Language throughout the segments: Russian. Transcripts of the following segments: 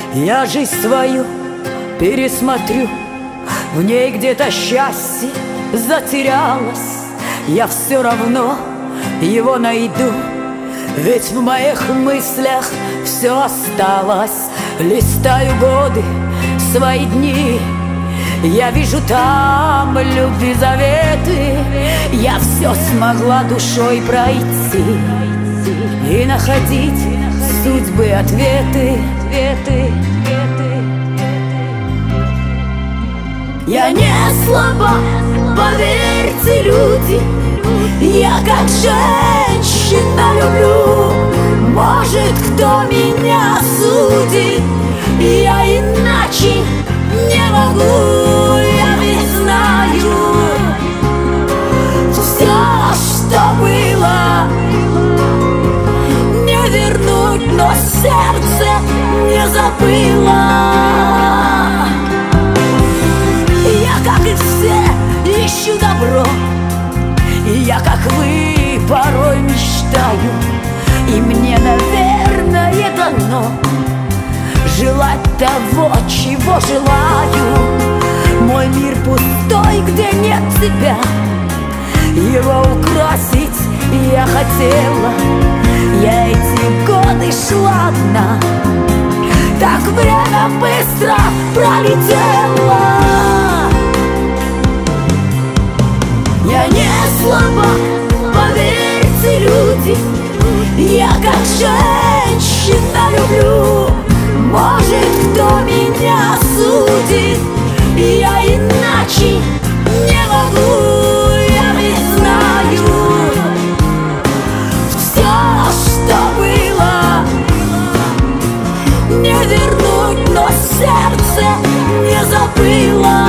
Я жизнь свою пересмотрю, в ней где-то счастье затерялось. Я все равно его найду, ведь в моих мыслях все осталось. Листаю годы, свои дни, я вижу там любви заветы. Я все смогла душой пройти и находить судьбы ответы. Я не слаба, поверьте, люди, я как женщина люблю. Может, кто меня судит, я иначе не могу. Я ведь знаю, все, что было, не вернуть, но сердце не забыло. Я, как и все, ищу добро, и я, как вы, порой мечтаю. И мне, наверное, дано желать того, чего желаю. Мой мир пустой, где нет тебя, его украсить я хотела. Я эти годы шла одна, так время быстро пролетело. Я не слаба, поверьте, люди, я как женщина люблю. Может, кто меня судит, я иначе не могу. Я ведь знаю, все, что было, не вернуть, но сердце не забыло.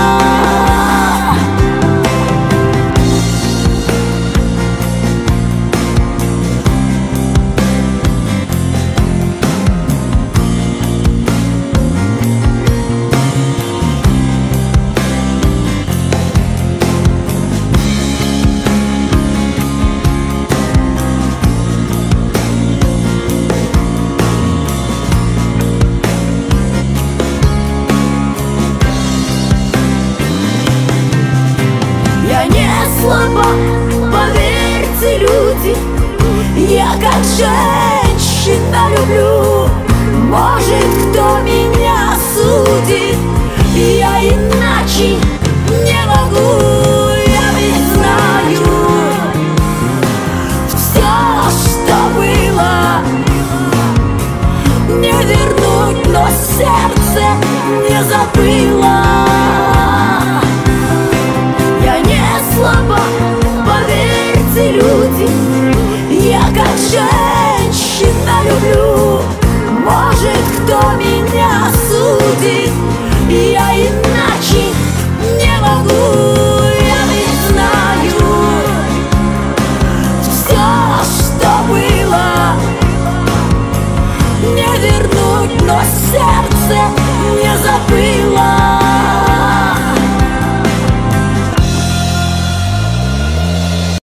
Слаба, поверьте, люди, я как женщина люблю. Может, кто меня судит, я иначе не могу. Я ведь знаю, все, что было, не вернуть, но сердце не забыло. Слаба, поверьте, люди, я как женщина люблю.